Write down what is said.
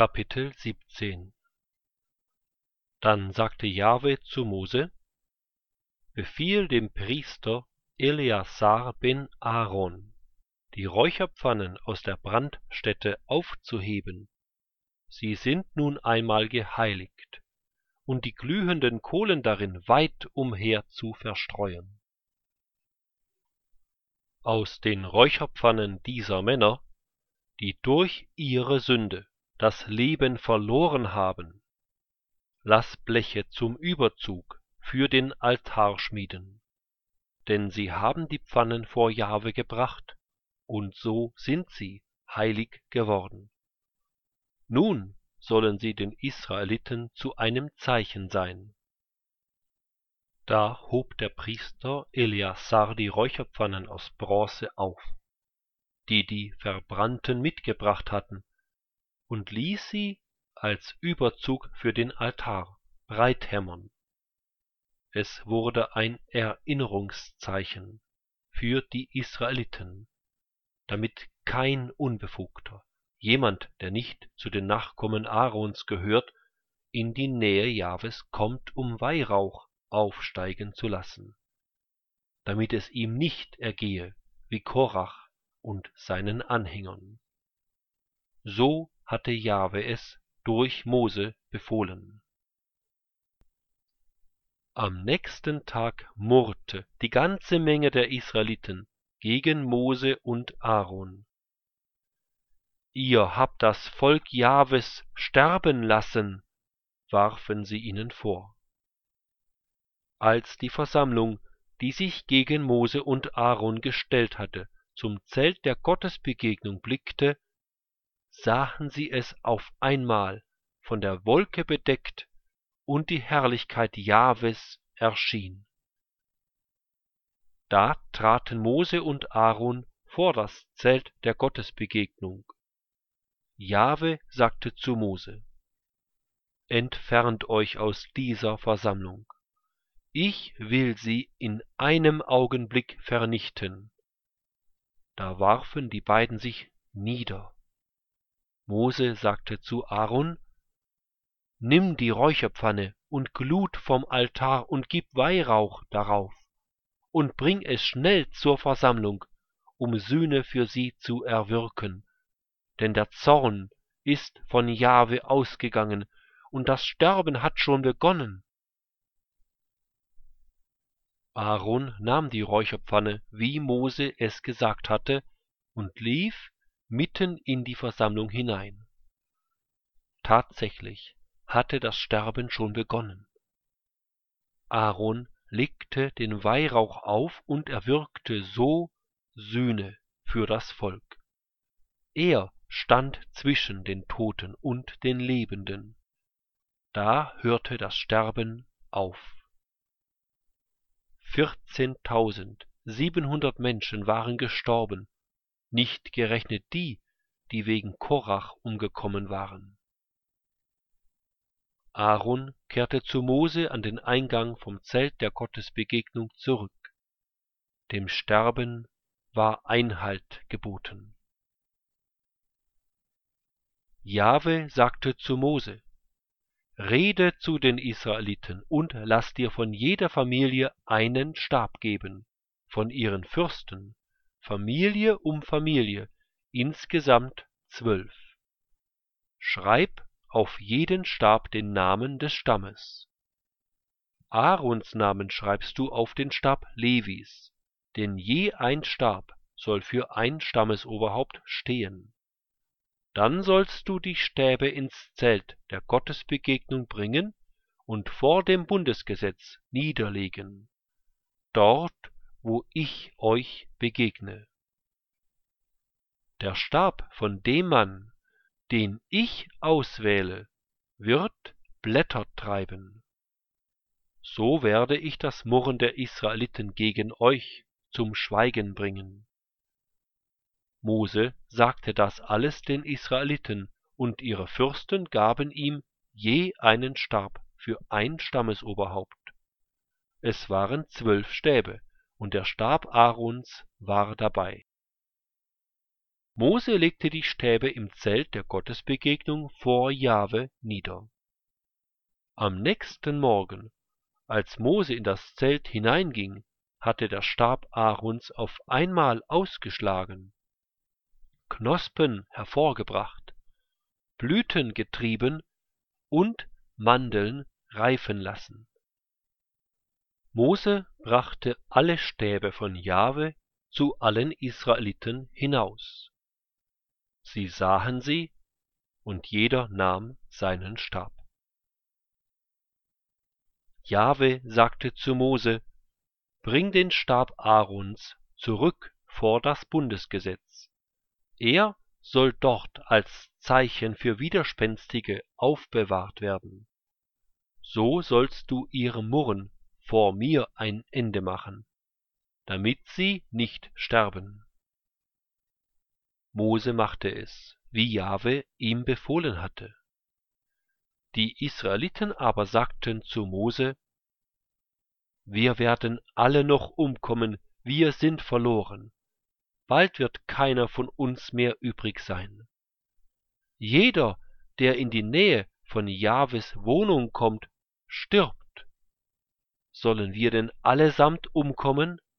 Kapitel 17. Dann sagte Jahwe zu Mose: Befiehl dem Priester Eleazar ben Aaron, die Räucherpfannen aus der Brandstätte aufzuheben. Sie sind nun einmal geheiligt, und die glühenden Kohlen darin weit umher zu verstreuen. Aus den Räucherpfannen dieser Männer, die durch ihre Sünde das Leben verloren haben, lass Bleche zum Überzug für den Altar schmieden, denn sie haben die Pfannen vor Jahwe gebracht, und so sind sie heilig geworden. Nun sollen sie den Israeliten zu einem Zeichen sein. Da hob der Priester Eleazar die Räucherpfannen aus Bronze auf, die die Verbrannten mitgebracht hatten, und ließ sie als Überzug für den Altar breit hämmern. Es wurde ein Erinnerungszeichen für die Israeliten, damit kein Unbefugter, jemand, der nicht zu den Nachkommen Aarons gehört, in die Nähe Jahwes kommt, um Weihrauch aufsteigen zu lassen, damit es ihm nicht ergehe wie Korach und seinen Anhängern. So hatte Jahwe es durch Mose befohlen. Am nächsten Tag murrte die ganze Menge der Israeliten gegen Mose und Aaron. Ihr habt das Volk Jahwes sterben lassen, warfen sie ihnen vor. Als die Versammlung, die sich gegen Mose und Aaron gestellt hatte, zum Zelt der Gottesbegegnung blickte, sahen sie es auf einmal von der Wolke bedeckt, und die Herrlichkeit Jahwes erschien. Da traten Mose und Aaron vor das Zelt der Gottesbegegnung. Jahwe sagte zu Mose: Entfernt euch aus dieser Versammlung. Ich will sie in einem Augenblick vernichten. Da warfen die beiden sich nieder. Mose sagte zu Aaron: Nimm die Räucherpfanne und Glut vom Altar und gib Weihrauch darauf und bring es schnell zur Versammlung, um Sühne für sie zu erwirken, denn der Zorn ist von Jahwe ausgegangen und das Sterben hat schon begonnen. Aaron nahm die Räucherpfanne, wie Mose es gesagt hatte, und lief mitten in die Versammlung hinein. Tatsächlich hatte das Sterben schon begonnen. Aaron legte den Weihrauch auf und erwirkte so Sühne für das Volk. Er stand zwischen den Toten und den Lebenden. Da hörte das Sterben auf. 14.700 Menschen waren gestorben, nicht gerechnet die, die wegen Korach umgekommen waren. Aaron kehrte zu Mose an den Eingang vom Zelt der Gottesbegegnung zurück. Dem Sterben war Einhalt geboten. Jahwe sagte zu Mose: Rede zu den Israeliten und lass dir von jeder Familie einen Stab geben, von ihren Fürsten, Familie um Familie, insgesamt 12. Schreib auf jeden Stab den Namen des Stammes. Aarons Namen schreibst du auf den Stab Levis, denn je ein Stab soll für ein Stammesoberhaupt stehen. Dann sollst du die Stäbe ins Zelt der Gottesbegegnung bringen und vor dem Bundesgesetz niederlegen, dort, wo ich euch begegne. Der Stab von dem Mann, den ich auswähle, wird Blätter treiben. So werde ich das Murren der Israeliten gegen euch zum Schweigen bringen. Mose sagte das alles den Israeliten, und ihre Fürsten gaben ihm je einen Stab für ein Stammesoberhaupt. Es waren 12 Stäbe, und der Stab Aarons war dabei. Mose legte die Stäbe im Zelt der Gottesbegegnung vor Jahwe nieder. Am nächsten Morgen, als Mose in das Zelt hineinging, hatte der Stab Aarons auf einmal ausgeschlagen, Knospen hervorgebracht, Blüten getrieben und Mandeln reifen lassen. Mose brachte alle Stäbe von Jahwe zu allen Israeliten hinaus. Sie sahen sie, und jeder nahm seinen Stab. Jahwe sagte zu Mose: Bring den Stab Aarons zurück vor das Bundesgesetz. Er soll dort als Zeichen für Widerspenstige aufbewahrt werden. So sollst du ihrem Murren vor mir ein Ende machen, damit sie nicht sterben. Mose machte es, wie Jahwe ihm befohlen hatte. Die Israeliten aber sagten zu Mose: Wir werden alle noch umkommen, wir sind verloren. Bald wird keiner von uns mehr übrig sein. Jeder, der in die Nähe von Jahwes Wohnung kommt, stirbt. Sollen wir denn allesamt umkommen?